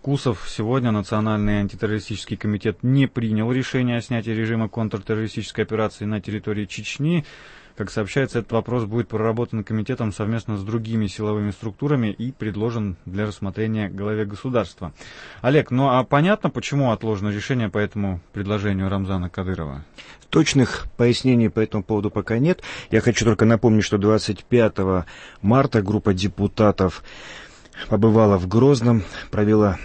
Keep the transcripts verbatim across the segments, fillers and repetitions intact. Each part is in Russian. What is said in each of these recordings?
Кусов. Сегодня Национальный антитеррористический комитет не принял решение о снятии режима контртеррористической операции на территории Чечни. Как сообщается, этот вопрос будет проработан комитетом совместно с другими силовыми структурами и предложен для рассмотрения главе государства. Олег, ну а понятно, почему отложено решение по этому предложению Рамзана Кадырова? Точных пояснений по этому поводу пока нет. Я хочу только напомнить, что двадцать пятого марта группа депутатов побывала в Грозном, провела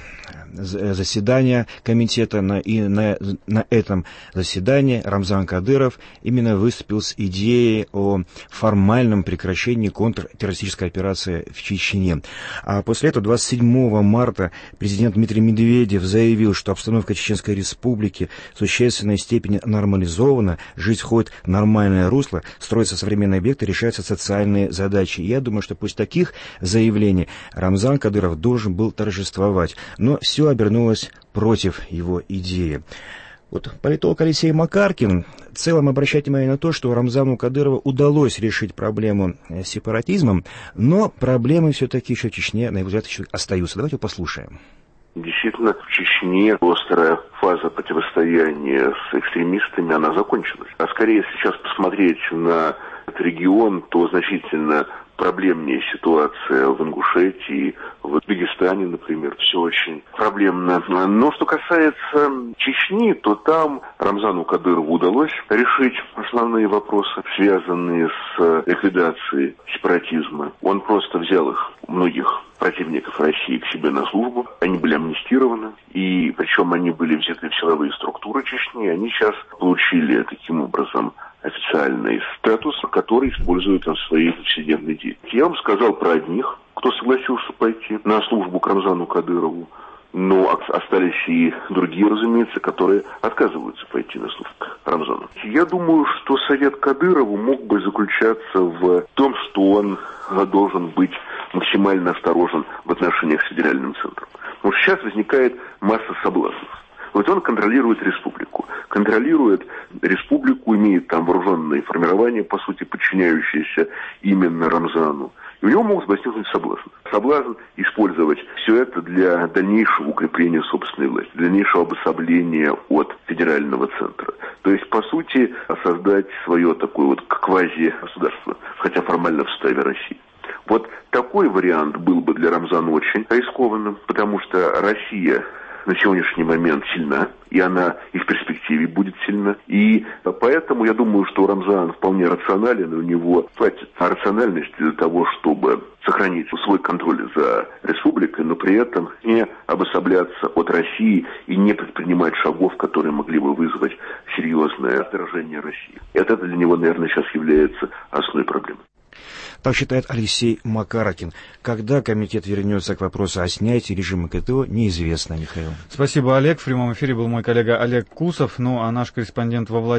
заседание комитета, на, и на, на этом заседании Рамзан Кадыров именно выступил с идеей о формальном прекращении контртеррористической операции в Чечне. А после этого двадцать седьмого марта президент Дмитрий Медведев заявил, что обстановка Чеченской Республики в существенной степени нормализована, жизнь входит в нормальное русло, строятся современные объекты, решаются социальные задачи. И я думаю, что после таких заявлений Рамзан Кадыров должен был торжествовать. Но все обернулось против его идеи. Вот политолог Алексей Макаркин в целом обращает внимание на то, что Рамзану Кадырову удалось решить проблему с сепаратизмом, но проблемы все-таки еще в Чечне, на его взгляд, еще остаются. Давайте послушаем. Действительно, в Чечне острая фаза противостояния с экстремистами, она закончилась. А скорее сейчас посмотреть на этот регион, то значительно проблемнее ситуация в Ингушетии, в Дагестане, например, все очень проблемно. Но что касается Чечни, то там Рамзану Кадырову удалось решить основные вопросы, связанные с ликвидацией сепаратизма. Он просто взял их, многих противников России, к себе на службу. Они были амнистированы, и причем они были взяты в силовые структуры Чечни. Они сейчас получили таким образом официальный статус, который используют в своей повседневной деятельности. Я вам сказал про одних, кто согласился пойти на службу к Рамзану Кадырову, но остались и другие, разумеется, которые отказываются пойти на службу к Рамзану. Я думаю, что совет Кадырову мог бы заключаться в том, что он должен быть максимально осторожен в отношениях с федеральным центром. Но сейчас возникает масса соблазнов. Вот он контролирует республику. Контролирует республику, имеет там вооруженные формирования, по сути, подчиняющиеся именно Рамзану. И у него могут возникнуть соблазн. Соблазн использовать все это для дальнейшего укрепления собственной власти, для дальнейшего обособления от федерального центра. То есть, по сути, создать свое такое вот квази-государство, хотя формально в составе России. Вот такой вариант был бы для Рамзана очень рискованным, потому что Россия на сегодняшний момент сильна, и она и в перспективе будет сильна. И поэтому я думаю, что Рамзан вполне рационален, и у него хватит рациональности для того, чтобы сохранить свой контроль за республикой, но при этом не обособляться от России и не предпринимать шагов, которые могли бы вызвать серьезное отражение России. И это для него, наверное, сейчас является основной проблемой. Так считает Алексей Макаркин. Когда комитет вернется к вопросу о снятии режима КТО, неизвестно, Михаил. Спасибо, Олег. В прямом эфире был мой коллега Олег Кусов. Ну а наш корреспондент во Владимире